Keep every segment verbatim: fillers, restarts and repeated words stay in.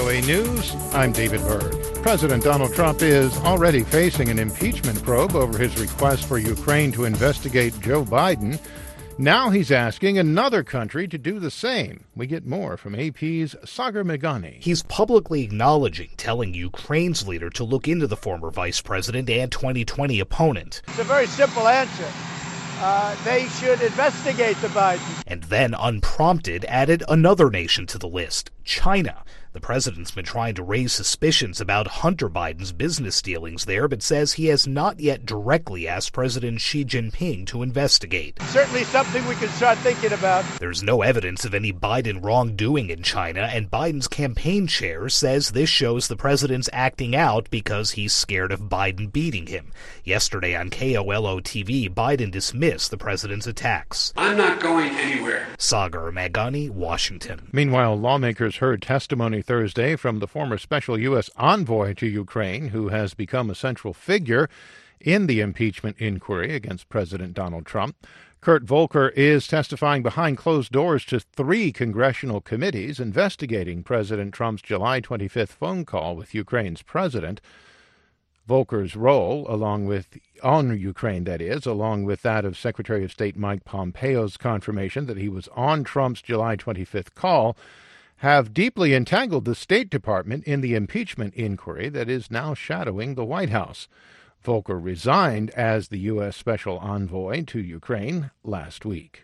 O A News, I'm David Byrd. President Donald Trump is already facing an impeachment probe over his request for Ukraine to investigate Joe Biden. Now he's asking another country to do the same. We get more from A P's Sagar Meghani. He's publicly acknowledging telling Ukraine's leader to look into the former vice president and twenty twenty opponent. It's a very simple answer. Uh, they should investigate the Biden. And then, unprompted, added another nation to the list, China. The president's been trying to raise suspicions about Hunter Biden's business dealings there, but says he has not yet directly asked President Xi Jinping to investigate. Certainly something we can start thinking about. There's no evidence of any Biden wrongdoing in China, and Biden's campaign chair says this shows the president's acting out because he's scared of Biden beating him. Yesterday on K O L O T V, Biden dismissed the president's attacks. I'm not going anywhere. Sagar Meghani, Washington. Meanwhile, lawmakers heard testimony Thursday from the former special U S envoy to Ukraine, who has become a central figure in the impeachment inquiry against President Donald Trump. Kurt Volker is testifying behind closed doors to three congressional committees investigating President Trump's July twenty-fifth phone call with Ukraine's president. Volker's role, along with on Ukraine, that is, along with that of Secretary of State Mike Pompeo's confirmation that he was on Trump's July twenty-fifth call, have deeply entangled the State Department in the impeachment inquiry that is now shadowing the White House. Volker resigned as the U S Special Envoy to Ukraine last week.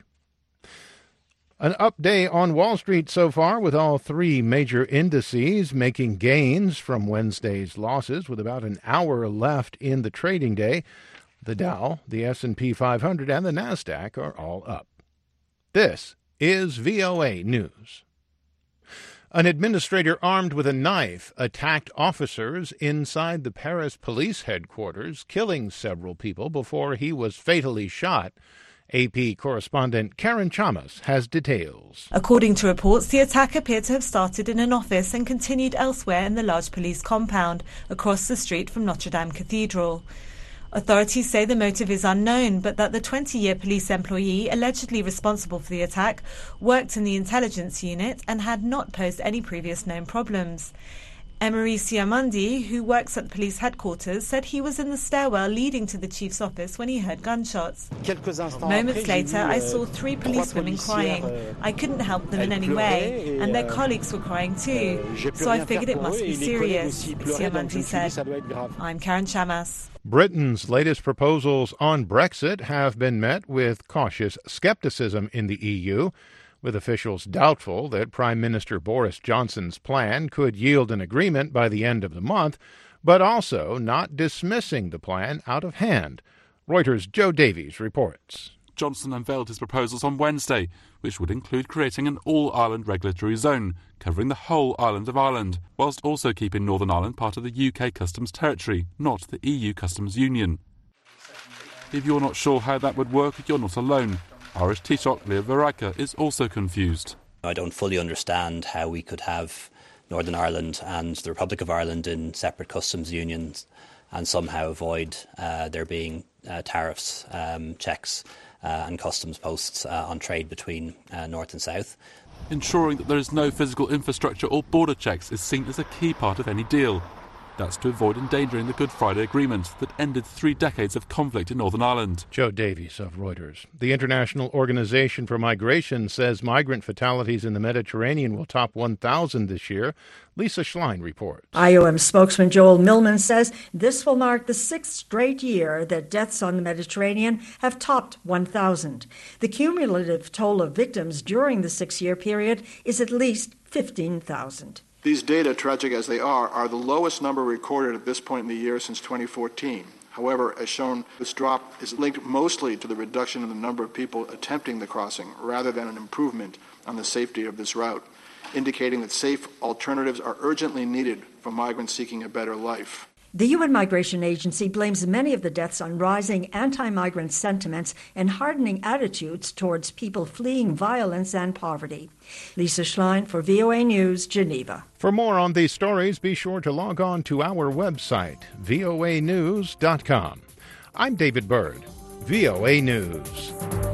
An up day on Wall Street so far, with all three major indices making gains from Wednesday's losses, with about an hour left in the trading day. The Dow, the S and P five hundred, and the NASDAQ are all up. This is V O A News. An administrator armed with a knife attacked officers inside the Paris police headquarters, killing several people before he was fatally shot. A P correspondent Karen Chamas has details. According to reports, the attack appeared to have started in an office and continued elsewhere in the large police compound across the street from Notre Dame Cathedral. Authorities say the motive is unknown, but that the twenty-year police employee allegedly responsible for the attack worked in the intelligence unit and had not posed any previous known problems. Emery Siamundi, who works at the police headquarters, said he was in the stairwell leading to the chief's office when he heard gunshots. Moments later, I saw three policewomen crying. I couldn't help them in any way, and their colleagues were crying too. So I figured it must be serious, Siamundi said. I'm Karen Chamas. Britain's latest proposals on Brexit have been met with cautious skepticism in the E U, with officials doubtful that Prime Minister Boris Johnson's plan could yield an agreement by the end of the month, but also not dismissing the plan out of hand. Reuters' Joe Davies reports. Johnson unveiled his proposals on Wednesday, which would include creating an all-Ireland regulatory zone, covering the whole island of Ireland, whilst also keeping Northern Ireland part of the U K customs territory, not the E U customs union. If you're not sure how that would work, you're not alone. Irish Taoiseach Leo Varadkar is also confused. I don't fully understand how we could have Northern Ireland and the Republic of Ireland in separate customs unions and somehow avoid uh, there being uh, tariffs, um, checks uh, and customs posts uh, on trade between uh, North and South. Ensuring that there is no physical infrastructure or border checks is seen as a key part of any deal. That's to avoid endangering the Good Friday Agreement that ended three decades of conflict in Northern Ireland. Joe Davies of Reuters. The International Organization for Migration says migrant fatalities in the Mediterranean will top one thousand this year. Lisa Schlein reports. I O M spokesman Joel Millman says this will mark the sixth straight year that deaths on the Mediterranean have topped one thousand. The cumulative toll of victims during the six-year period is at least fifteen thousand. These data, tragic as they are, are the lowest number recorded at this point in the year since twenty fourteen. However, as shown, this drop is linked mostly to the reduction in the number of people attempting the crossing, rather than an improvement on the safety of this route, indicating that safe alternatives are urgently needed for migrants seeking a better life. The U N Migration Agency blames many of the deaths on rising anti-migrant sentiments and hardening attitudes towards people fleeing violence and poverty. Lisa Schlein for V O A News, Geneva. For more on these stories, be sure to log on to our website, V O A news dot com. I'm David Byrd, V O A News.